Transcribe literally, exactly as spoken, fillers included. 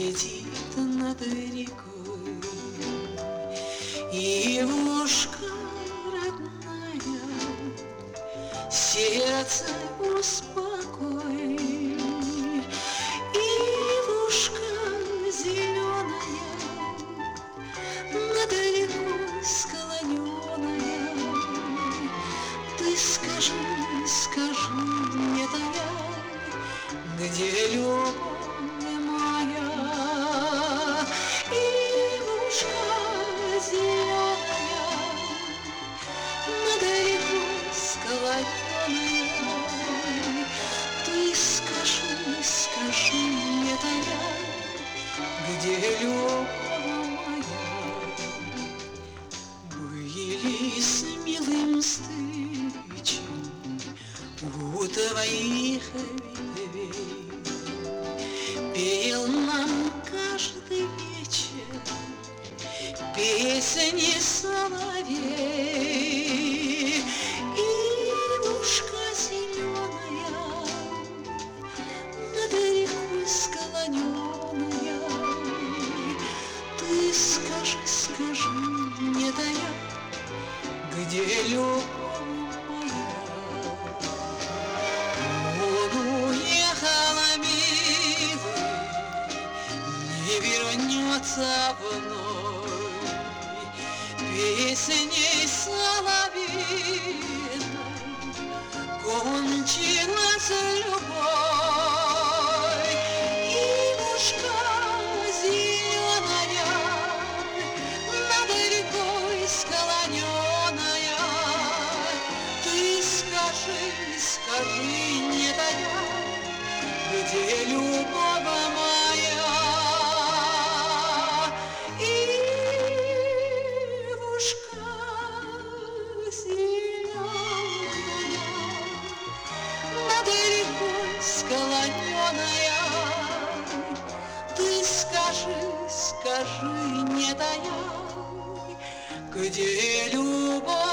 летит над рекой. Ивушка родная, сердце успокой. Ивушка зеленая, над рекой склоненная, ты скажи, скажи мне, тая, где любовь моя? Ивушка зеленая, над рекой склоненная, ты скажи, скажи мне, тая, где любовь моя? Были с милым встречи у твоих ветвей, пел нам каждый вечер песни соловей. Ивушка зеленая, над рекой склоненная, ты скажи, скажи мне, тая, где любовь моя? Он уехала, милый, не вернется вновь, песней соловьиной кончилась любовь. Ивушка зеленая, над рекой склоненная, ты скажи, скажи мне, тая, где любовь моя? Ивушка зеленая, над рекой склоненная, ты скажи, скажи мне, тая, где любовь